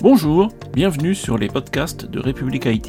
Bonjour, bienvenue sur les podcasts de République IT.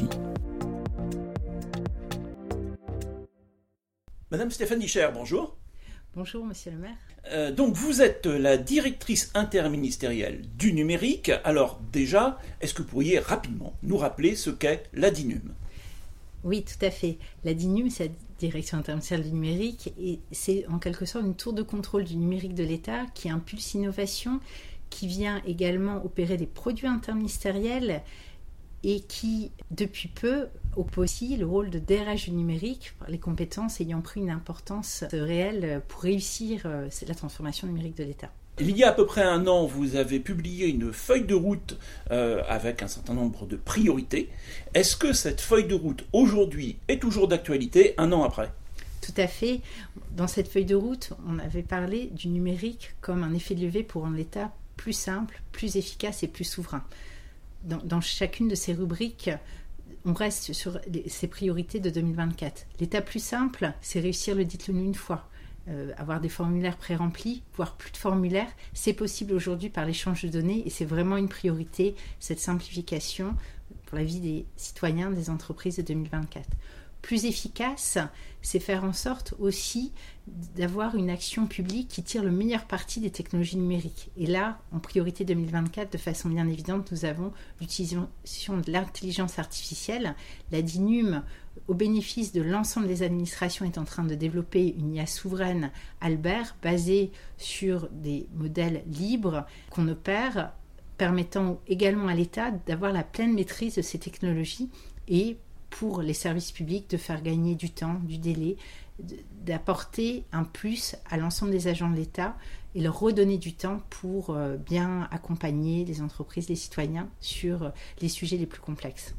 Madame Stéphanie Cher, bonjour. Bonjour, monsieur le maire. Donc vous êtes la directrice interministérielle du numérique. Alors déjà, est-ce que vous pourriez rapidement nous rappeler ce qu'est la DINUM ? Oui, tout à fait. La DINUM, c'est la Direction interministérielle du numérique et c'est en quelque sorte une tour de contrôle du numérique de l'État qui impulse l'innovation, qui vient également opérer des produits interministériels et qui, depuis peu, oppose aussi le rôle de DRH du numérique, les compétences ayant pris une importance réelle pour réussir la transformation numérique de l'État. Il y a à peu près un an, vous avez publié une feuille de route avec un certain nombre de priorités. Est-ce que cette feuille de route, aujourd'hui, est toujours d'actualité, un an après ? Tout à fait. Dans cette feuille de route, on avait parlé du numérique comme un effet de levier pour rendre l'État plus simple, plus efficace et plus souverain. Dans chacune de ces rubriques, on reste sur ces priorités de 2024. L'État plus simple, c'est réussir le dites-le nous une fois. Avoir des formulaires pré-remplis, voire plus de formulaires, c'est possible aujourd'hui par l'échange de données et c'est vraiment une priorité, cette simplification pour la vie des citoyens, des entreprises de 2024. Plus efficace, c'est faire en sorte aussi d'avoir une action publique qui tire le meilleur parti des technologies numériques. Et là, en priorité 2024, de façon bien évidente, nous avons l'utilisation de l'intelligence artificielle. La DINUM, au bénéfice de l'ensemble des administrations, est en train de développer une IA souveraine Albert, basée sur des modèles libres qu'on opère, permettant également à l'État d'avoir la pleine maîtrise de ces technologies et pour les services publics de faire gagner du temps, du délai, d'apporter un plus à l'ensemble des agents de l'État et leur redonner du temps pour bien accompagner les entreprises, les citoyens sur les sujets les plus complexes.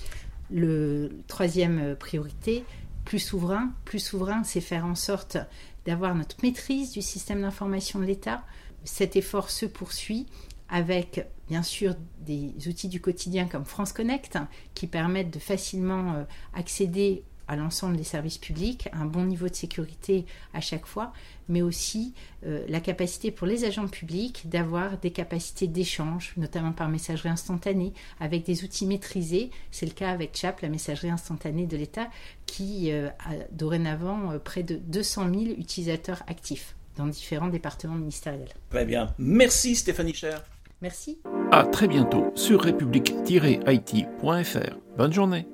Le troisième priorité, plus souverain, c'est faire en sorte d'avoir notre maîtrise du système d'information de l'État. Cet effort se poursuit avec bien sûr des outils du quotidien comme France Connect qui permettent de facilement accéder à l'ensemble des services publics, un bon niveau de sécurité à chaque fois, mais aussi la capacité pour les agents publics d'avoir des capacités d'échange, notamment par messagerie instantanée, avec des outils maîtrisés. C'est le cas avec CHAP, la messagerie instantanée de l'État, qui a dorénavant près de 200 000 utilisateurs actifs dans différents départements ministériels. Très bien. Merci Stéphanie Cher. Merci. À très bientôt sur république-it.fr. Bonne journée.